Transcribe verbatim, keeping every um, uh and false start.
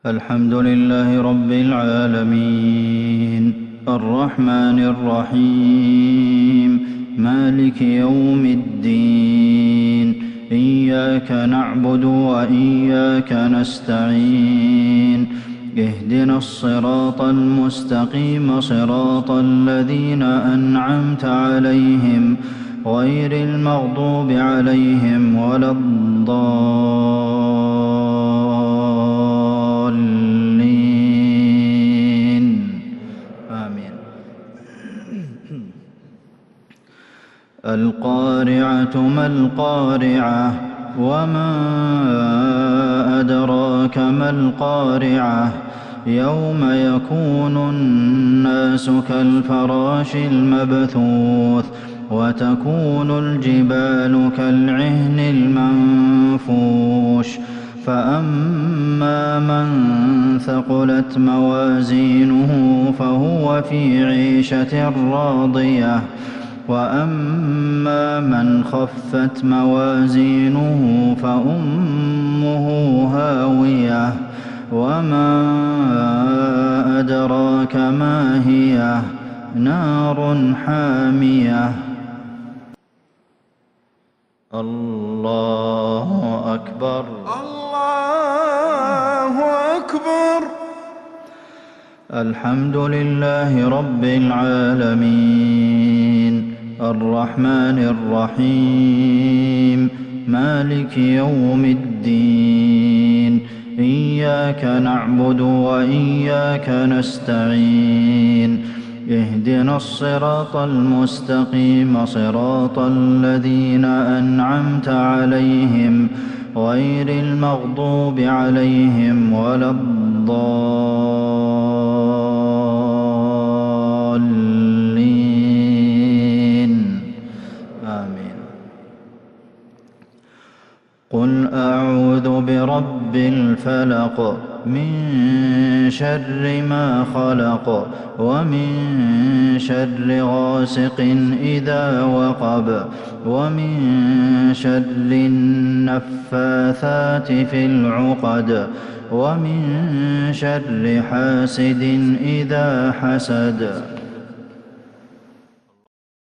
الحمد لله رب العالمين الرحمن الرحيم مالك يوم الدين إياك نعبد وإياك نستعين اهدنا الصراط المستقيم صراط الذين أنعمت عليهم غير المغضوب عليهم ولا الضالين آمين. القارعة ما القارعة وما أدراك ما القارعة يوم يكون الناس كالفراش المبثوث وتكون الجبال كالعهن المنفوش فأما من ثقلت موازينه فهو في عيشة راضية وأما من خفت موازينه فأمه هاوية وما أدراك ما هي نار حامية. الله أكبر الله أكبر. الحمد لله رب العالمين الرحمن الرحيم مالك يوم الدين إياك نعبد وإياك نستعين اهدنا الصراط المستقيم صراط الذين أنعمت عليهم غير المغضوب عليهم ولا الضالين آمين. قل أعوذ برب الفلق من شر ما خلق ومن شر غاسق إذا وقب ومن شر النفاثات في العقد ومن شر حاسد إذا حسد.